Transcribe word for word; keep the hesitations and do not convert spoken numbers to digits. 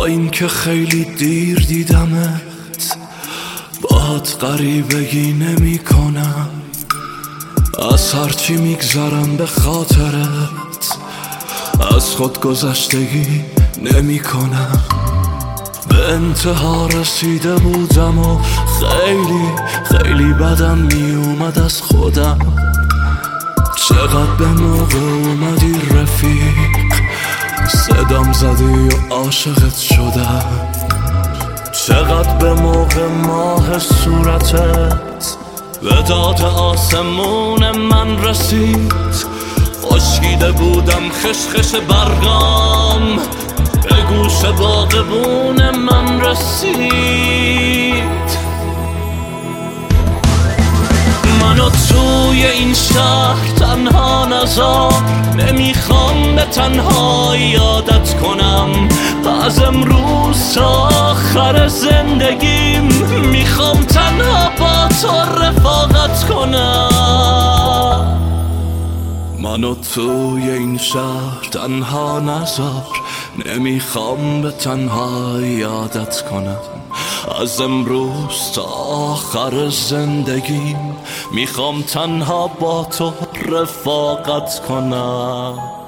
با اینکه خیلی دیر دیدمت، باهات غریبگی نمی کنم. از هرچی میگذرم به خاطرت، از خود گذشتگی نمی کنم. به انتها رسیده بودم و خیلی خیلی بدم می اومد از خودم. چقدر به موقع اومدی رفیق، صدام زدی و عاشقت شدم. چقدر به موقع ماه صورتت به داد آسمون من رسید. خشکیده بودم خشخش برگام، به گوش باغبون من رسید. منو توی این شهر تنها نذار، نمیخوام به تنها یادت کنم. از امروز تا آخر زندگیم میخوام تنها با تو رفاقت کنم. منو توی این شهر تنها نذار، نمیخوام به تنها یادت کنم. از امروز تا آخر زندگیم میخوام تنها با تو رفاقت کنم.